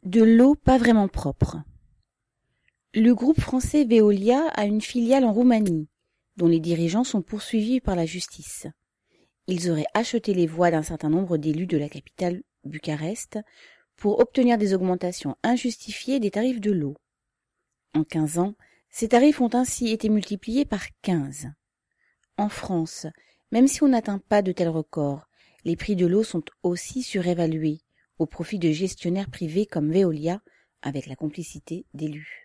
De l'eau pas vraiment propre. Le groupe français Veolia a une filiale en Roumanie, dont les dirigeants sont poursuivis par la justice. Ils auraient acheté les voix d'un certain nombre d'élus de la capitale Bucarest pour obtenir des augmentations injustifiées des tarifs de l'eau. En 15 ans, ces tarifs ont ainsi été multipliés par 15. En France, même si on n'atteint pas de tels records, les prix de l'eau sont aussi surévalués, au profit de gestionnaires privés comme Veolia, avec la complicité d'élus.